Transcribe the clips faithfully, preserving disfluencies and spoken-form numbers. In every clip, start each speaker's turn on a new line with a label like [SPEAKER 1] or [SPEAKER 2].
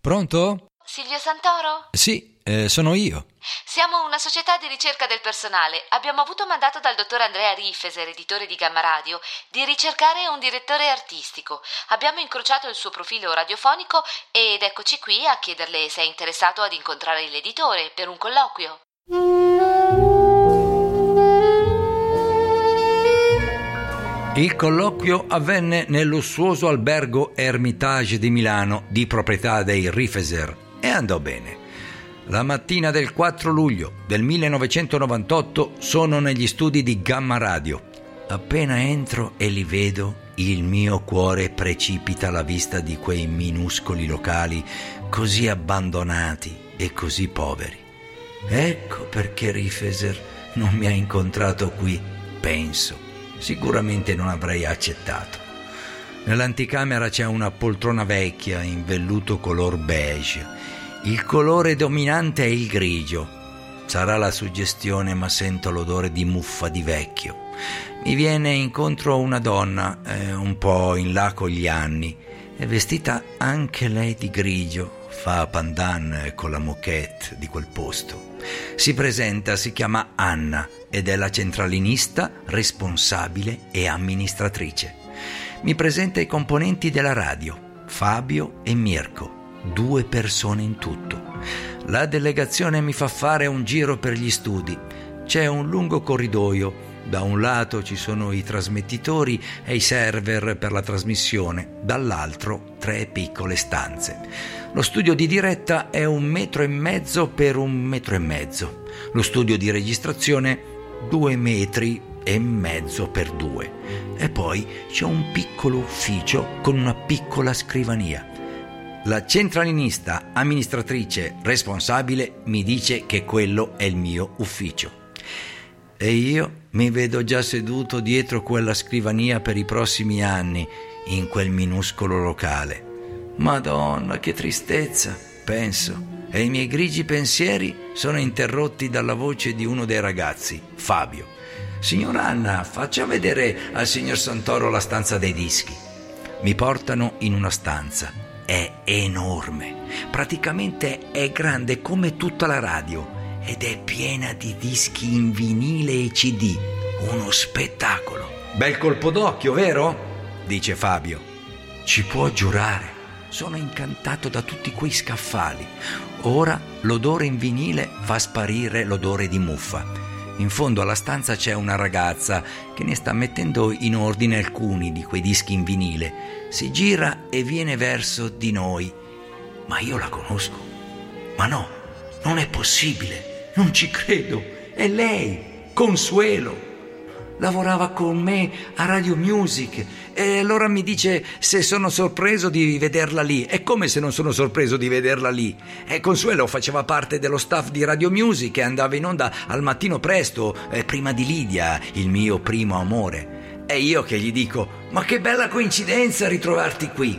[SPEAKER 1] Pronto?
[SPEAKER 2] Silvio Santoro?
[SPEAKER 1] Sì, eh, sono io.
[SPEAKER 2] Siamo una società di ricerca del personale. Abbiamo avuto mandato dal dottor Andrea Rifeser, editore di Gamma Radio, di ricercare un direttore artistico. Abbiamo incrociato il suo profilo radiofonico ed eccoci qui a chiederle se è interessato ad incontrare l'editore per un colloquio.
[SPEAKER 1] Il colloquio avvenne nel lussuoso albergo Hermitage di Milano, di proprietà dei Rifeser, e andò bene. La mattina del quattro luglio del millenovecentonovantotto sono negli studi di Gamma Radio. Appena entro e li vedo, il mio cuore precipita alla vista di quei minuscoli locali così abbandonati e così poveri. Ecco perché Rifeser non mi ha incontrato qui, penso. Sicuramente non avrei accettato. Nell'anticamera c'è una poltrona vecchia in velluto color beige. Il colore dominante è il grigio. Sarà la suggestione, ma sento l'odore di muffa di vecchio. Mi viene incontro una donna, eh, un po' in là con gli anni. È vestita anche lei di grigio. Fa pandan con la moquette di quel posto. Si presenta, si chiama Anna ed è la centralinista, responsabile e amministratrice. Mi presenta i componenti della radio, Fabio e Mirko, due persone in tutto. La delegazione mi fa fare un giro per gli studi. C'è un lungo corridoio. Da un lato ci sono i trasmettitori e i server per la trasmissione, dall'altro tre piccole stanze. Lo studio di diretta è un metro e mezzo per un metro e mezzo. Lo studio di registrazione due metri e mezzo per due. E poi c'è un piccolo ufficio con una piccola scrivania. La centralinista amministratrice responsabile mi dice che quello è il mio ufficio. E io mi vedo già seduto dietro quella scrivania per i prossimi anni, in quel minuscolo locale. Madonna, che tristezza, penso. E i miei grigi pensieri sono interrotti dalla voce di uno dei ragazzi, Fabio. Signor Anna, faccia vedere al signor Santoro la stanza dei dischi. Mi portano in una stanza. È enorme. Praticamente è grande come tutta la radio. Ed è piena di dischi in vinile e C D. Uno spettacolo. Bel colpo d'occhio, vero? Dice Fabio. Ci può giurare. Sono incantato da tutti quei scaffali. Ora l'odore in vinile fa sparire l'odore di muffa. In fondo alla stanza c'è una ragazza che ne sta mettendo in ordine alcuni di quei dischi in vinile. Si gira e viene verso di noi. Ma io la conosco. Ma no, non è possibile. Non ci credo, è lei, Consuelo. Lavorava con me a Radio Music e allora mi dice se sono sorpreso di vederla lì. E come se non sono sorpreso di vederla lì? E Consuelo faceva parte dello staff di Radio Music e andava in onda al mattino presto, eh, prima di Lidia, il mio primo amore. E io che gli dico, ma che bella coincidenza ritrovarti qui.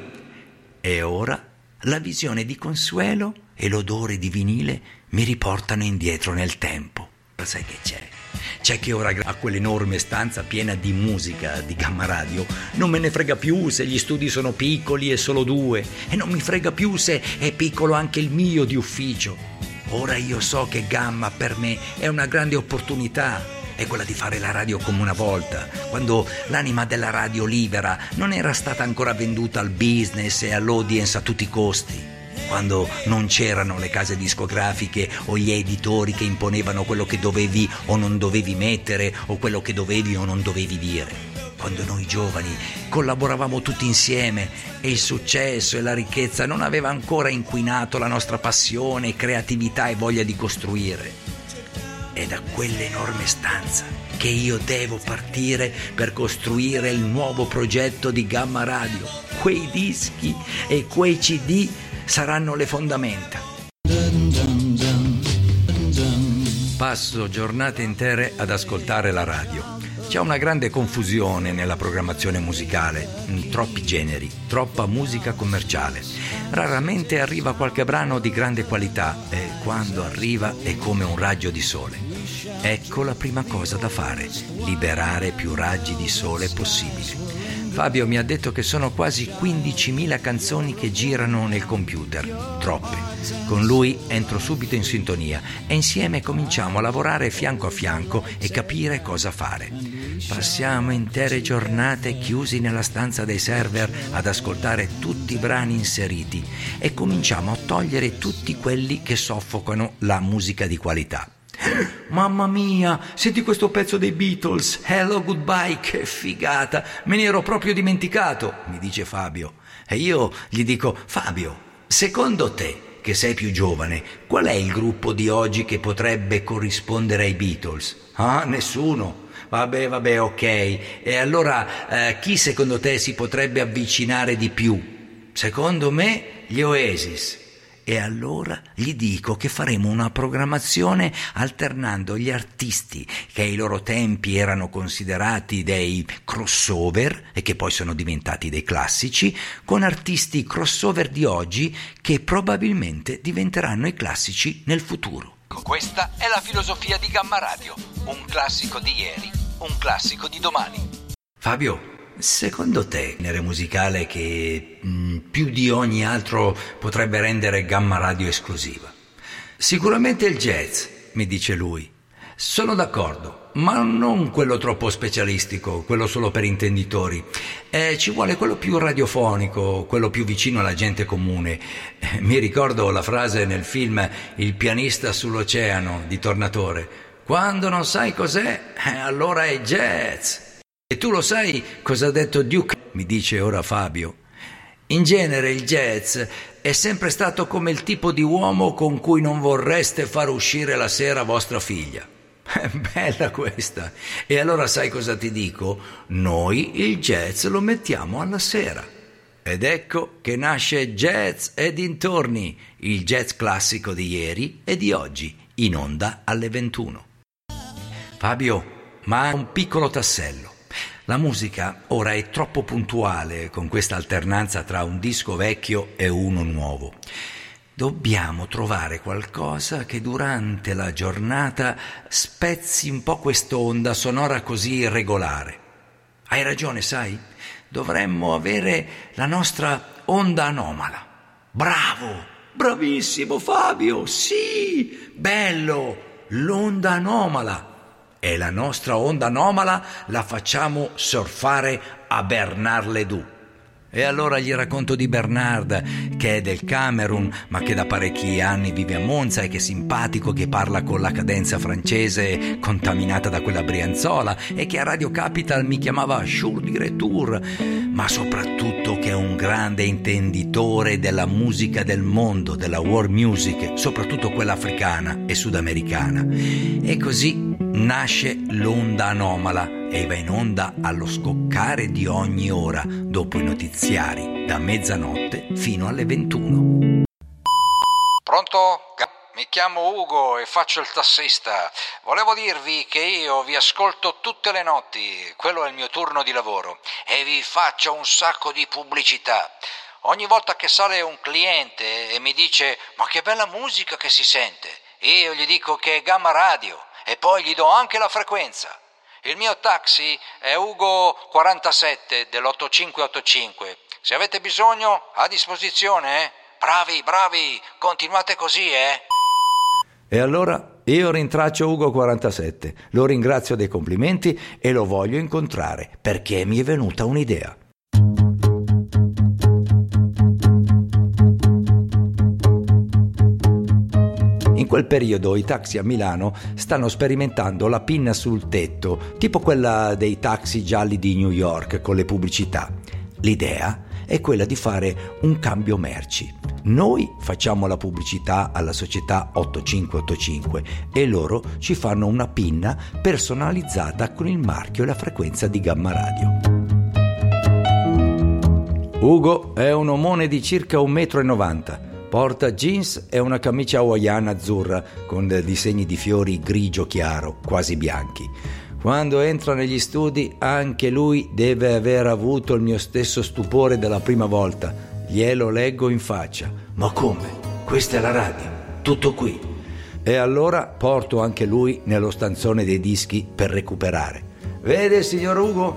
[SPEAKER 1] E ora la visione di Consuelo e l'odore di vinile mi riportano indietro nel tempo. Ma sai che c'è? C'è che ora a quell'enorme stanza piena di musica di Gamma Radio non me ne frega più se gli studi sono piccoli e solo due, e non mi frega più se è piccolo anche il mio di ufficio. Ora io so che Gamma per me è una grande opportunità, è quella di fare la radio come una volta, quando l'anima della radio libera non era stata ancora venduta al business e all'audience a tutti i costi. Quando non c'erano le case discografiche o gli editori che imponevano quello che dovevi o non dovevi mettere o quello che dovevi o non dovevi dire. Quando noi giovani collaboravamo tutti insieme e il successo e la ricchezza non aveva ancora inquinato la nostra passione, creatività e voglia di costruire. È da quell'enorme stanza che io devo partire per costruire il nuovo progetto di Gamma Radio. Quei dischi e quei C D saranno le fondamenta. Passo giornate intere ad ascoltare la radio. C'è una grande confusione nella programmazione musicale, troppi generi, troppa musica commerciale. Raramente arriva qualche brano di grande qualità e quando arriva è come un raggio di sole. Ecco la prima cosa da fare, liberare più raggi di sole possibili. Fabio mi ha detto che sono quasi quindicimila canzoni che girano nel computer, troppe. Con lui entro subito in sintonia e insieme cominciamo a lavorare fianco a fianco e capire cosa fare. Passiamo intere giornate chiusi nella stanza dei server ad ascoltare tutti i brani inseriti e cominciamo a togliere tutti quelli che soffocano la musica di qualità. Mamma mia, senti questo pezzo dei Beatles, Hello Goodbye, che figata, me ne ero proprio dimenticato, mi dice Fabio. E io gli dico: Fabio, secondo te, che sei più giovane, qual è il gruppo di oggi che potrebbe corrispondere ai Beatles? Ah, nessuno. Vabbè, vabbè, ok. E allora eh, chi secondo te si potrebbe avvicinare di più? Secondo me gli Oasis. E allora gli dico che faremo una programmazione alternando gli artisti che ai loro tempi erano considerati dei crossover e che poi sono diventati dei classici, con artisti crossover di oggi che probabilmente diventeranno i classici nel futuro.
[SPEAKER 3] Questa è la filosofia di Gamma Radio, un classico di ieri, un classico di domani.
[SPEAKER 1] Fabio, secondo te il genere musicale che mh, più di ogni altro potrebbe rendere Gamma Radio esclusiva? Sicuramente il jazz, mi dice lui. Sono d'accordo, ma non quello troppo specialistico, quello solo per intenditori. Eh, ci vuole quello più radiofonico, quello più vicino alla gente comune. Eh, mi ricordo la frase nel film Il pianista sull'oceano di Tornatore: quando non sai cos'è, eh, allora è jazz. E tu lo sai cosa ha detto Duke? Mi dice ora Fabio. In genere il jazz è sempre stato come il tipo di uomo con cui non vorreste far uscire la sera vostra figlia. Bella questa. E allora sai cosa ti dico? Noi il jazz lo mettiamo alla sera. Ed ecco che nasce Jazz e dintorni, il jazz classico di ieri e di oggi, in onda alle ventuno. Fabio, ma un piccolo tassello. La musica ora è troppo puntuale con questa alternanza tra un disco vecchio e uno nuovo. Dobbiamo trovare qualcosa che durante la giornata spezzi un po' quest'onda sonora così irregolare. Hai ragione, sai? Dovremmo avere la nostra onda anomala. Bravo! Bravissimo Fabio! Sì! Bello! L'onda anomala! E la nostra onda anomala la facciamo surfare a Bernard Ledoux. E allora gli racconto di Bernard, che è del Camerun, ma che da parecchi anni vive a Monza e che è simpatico, che parla con la cadenza francese contaminata da quella brianzola e che a Radio Capital mi chiamava Jour di Retour, ma soprattutto che è un grande intenditore della musica del mondo, della world music, soprattutto quella africana e sudamericana. E così nasce l'onda anomala e va in onda allo scoccare di ogni ora dopo i notiziari, da mezzanotte fino alle ventuno.
[SPEAKER 3] Pronto? Mi chiamo Ugo e faccio il tassista. Volevo dirvi che io vi ascolto tutte le notti, quello è il mio turno di lavoro, e vi faccio un sacco di pubblicità. Ogni volta che sale un cliente e mi dice «Ma che bella musica che si sente», io gli dico che è Gamma Radio e poi gli do anche la frequenza. Il mio taxi è Ugo quarantasette dell'ottocinque ottantacinque. Se avete bisogno, a disposizione, eh? Bravi, bravi, continuate così, eh?
[SPEAKER 1] E allora io rintraccio Ugo quarantasette, lo ringrazio dei complimenti e lo voglio incontrare perché mi è venuta un'idea. In quel periodo i taxi a Milano stanno sperimentando la pinna sul tetto, tipo quella dei taxi gialli di New York con le pubblicità. L'idea è quella di fare un cambio merci. Noi facciamo la pubblicità alla società ottocinque ottantacinque e loro ci fanno una pinna personalizzata con il marchio e la frequenza di Gamma Radio. Ugo è un omone di circa un metro e novanta. Porta jeans e una camicia hawaiana azzurra con disegni di fiori grigio chiaro, quasi bianchi. Quando entra negli studi anche lui deve aver avuto il mio stesso stupore della prima volta. Glielo leggo in faccia. Ma come? Questa è la radio, tutto qui. E allora porto anche lui nello stanzone dei dischi per recuperare. Vede, signor Ugo?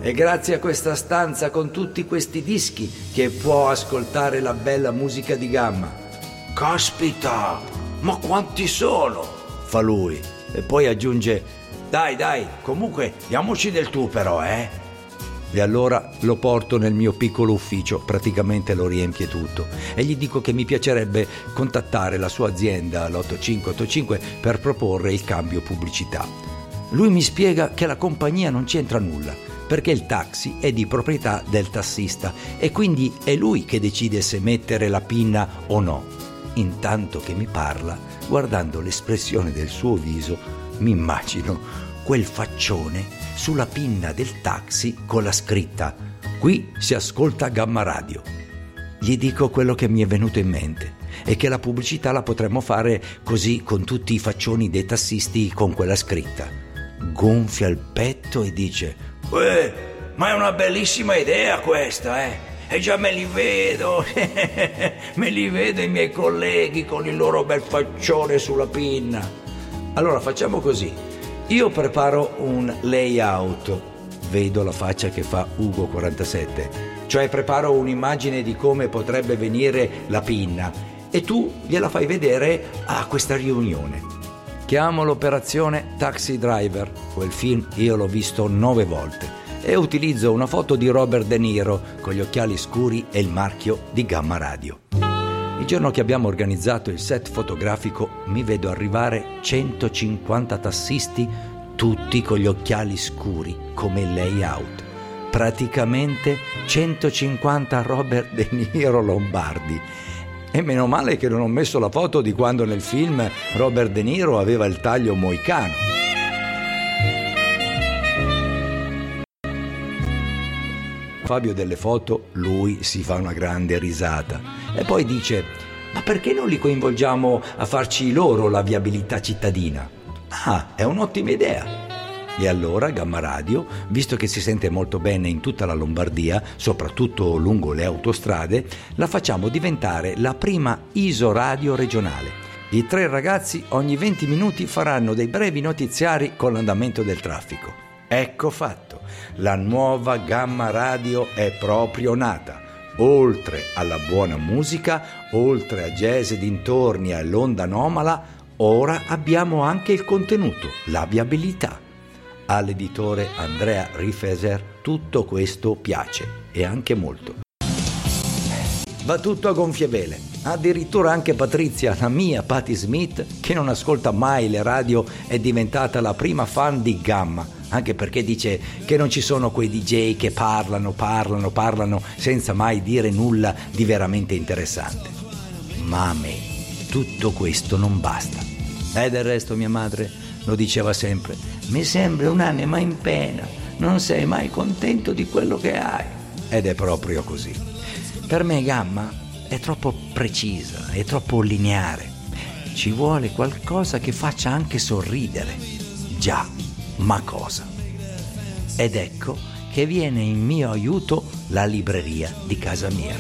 [SPEAKER 1] È grazie a questa stanza con tutti questi dischi che può ascoltare la bella musica di Gamma. Caspita, ma quanti sono? Fa lui e poi aggiunge: dai dai, comunque diamoci del tu però, eh? E allora lo porto nel mio piccolo ufficio, praticamente lo riempie tutto, e gli dico che mi piacerebbe contattare la sua azienda, l'ottocinque ottantacinque, per proporre il cambio pubblicità. Lui mi spiega che la compagnia non c'entra nulla, perché il taxi è di proprietà del tassista e quindi è lui che decide se mettere la pinna o no. Intanto che mi parla, guardando l'espressione del suo viso, mi immagino quel faccione sulla pinna del taxi con la scritta: qui si ascolta Gamma Radio. Gli dico quello che mi è venuto in mente e che la pubblicità la potremmo fare così, con tutti i faccioni dei tassisti con quella scritta. Gonfia il petto e dice: uè, ma è una bellissima idea questa, eh? E già me li vedo, me li vedo i miei colleghi con il loro bel faccione sulla pinna. Allora facciamo così: io preparo un layout, vedo la faccia che fa Ugo quarantasette, cioè preparo un'immagine di come potrebbe venire la pinna e tu gliela fai vedere a questa riunione. Chiamo l'operazione Taxi Driver, quel film io l'ho visto nove volte, e utilizzo una foto di Robert De Niro con gli occhiali scuri e il marchio di Gamma Radio. Il giorno che abbiamo organizzato il set fotografico mi vedo arrivare centocinquanta tassisti, tutti con gli occhiali scuri come il layout. Praticamente centocinquanta Robert De Niro Lombardi. E meno male che non ho messo la foto di quando nel film Robert De Niro aveva il taglio moicano. Fabio delle foto, lui si fa una grande risata e poi dice: ma perché non li coinvolgiamo a farci loro la viabilità cittadina? Ah, è un'ottima idea. E allora Gamma Radio, visto che si sente molto bene in tutta la Lombardia, soprattutto lungo le autostrade, la facciamo diventare la prima isoradio regionale. I tre ragazzi ogni venti minuti faranno dei brevi notiziari con l'andamento del traffico. Ecco fatto, la nuova Gamma Radio è proprio nata. Oltre alla buona musica, oltre a jazz e dintorni e all'onda anomala, ora abbiamo anche il contenuto, la viabilità. All'editore Andrea Rifeser tutto questo piace, e anche molto. Va tutto a gonfie vele. Addirittura anche Patrizia, la mia Patti Smith, che non ascolta mai le radio, è diventata la prima fan di Gamma, anche perché dice che non ci sono quei D J che parlano, parlano, parlano senza mai dire nulla di veramente interessante. Ma a me tutto questo non basta. E del resto mia madre lo diceva sempre: mi sembri un'anima in pena, non sei mai contento di quello che hai. Ed è proprio così. Per me Gamma è troppo precisa, è troppo lineare. Ci vuole qualcosa che faccia anche sorridere. Già, ma cosa? Ed ecco che viene in mio aiuto la libreria di casa mia.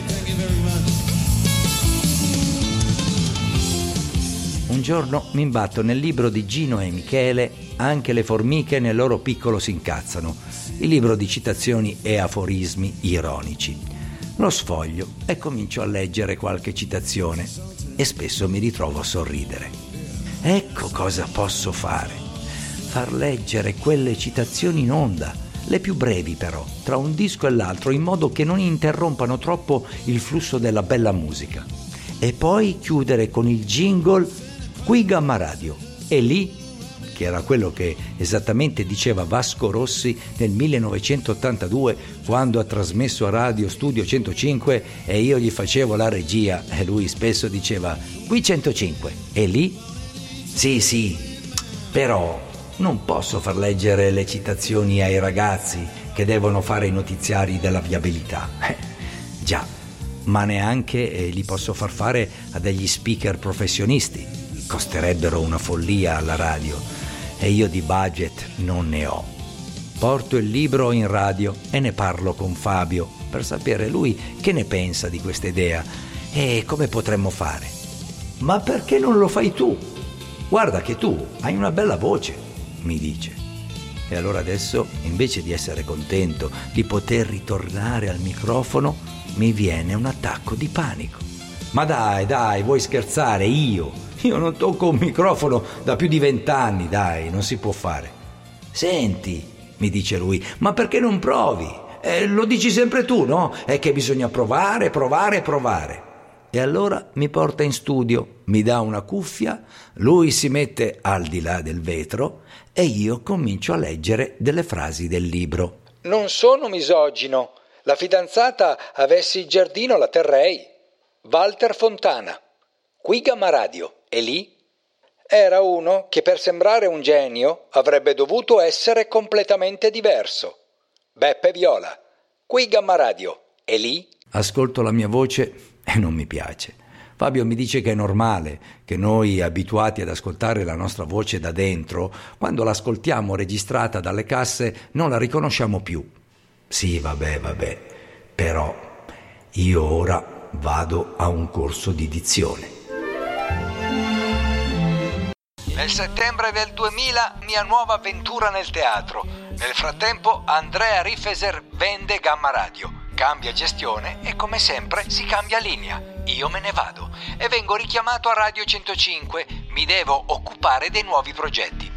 [SPEAKER 1] Un giorno mi imbatto nel libro di Gino e Michele Anche le formiche nel loro piccolo si incazzano, il libro di citazioni e aforismi ironici. Lo sfoglio e comincio a leggere qualche citazione e spesso mi ritrovo a sorridere. Ecco cosa posso fare: far leggere quelle citazioni in onda, le più brevi però, tra un disco e l'altro, in modo che non interrompano troppo il flusso della bella musica, e poi chiudere con il jingle Qui Gamma Radio, e lì, che era quello che esattamente diceva Vasco Rossi nel millenovecentottantadue quando ha trasmesso a Radio Studio centocinque e io gli facevo la regia, e lui spesso diceva qui centocinque, e lì sì sì, però non posso far leggere le citazioni ai ragazzi che devono fare i notiziari della viabilità. Eh, già, ma neanche eh, li posso far fare a degli speaker professionisti. Costerebbero una follia alla radio e io di budget non ne ho. Porto il libro in radio e ne parlo con Fabio per sapere lui che ne pensa di questa idea e come potremmo fare. Ma perché non lo fai tu? Guarda che tu hai una bella voce, mi dice. E allora adesso, invece di essere contento di poter ritornare al microfono, mi viene un attacco di panico. Ma dai, dai, vuoi scherzare? Io? Io non tocco un microfono da più di vent'anni, dai, non si può fare. Senti, mi dice lui, ma perché non provi? Eh, lo dici sempre tu, no? È che bisogna provare, provare, provare. E allora mi porta in studio, mi dà una cuffia, lui si mette al di là del vetro e io comincio a leggere delle frasi del libro.
[SPEAKER 3] Non sono misogino. La fidanzata avessi il giardino la terrei. Walter Fontana. Qui Gamma Radio. E lì? Era uno che per sembrare un genio avrebbe dovuto essere completamente diverso. Beppe Viola. Qui Gamma Radio. E lì?
[SPEAKER 1] Ascolto la mia voce e non mi piace. Fabio mi dice che è normale, che noi abituati ad ascoltare la nostra voce da dentro, quando l'ascoltiamo registrata dalle casse non la riconosciamo più. Sì, vabbè, vabbè, però io ora vado a un corso di dizione.
[SPEAKER 3] Nel settembre del duemila, mia nuova avventura nel teatro. Nel frattempo Andrea Rifeser vende Gamma Radio. Cambia gestione e come sempre si cambia linea. Io me ne vado e vengo richiamato a Radio centocinque. Mi devo occupare dei nuovi progetti.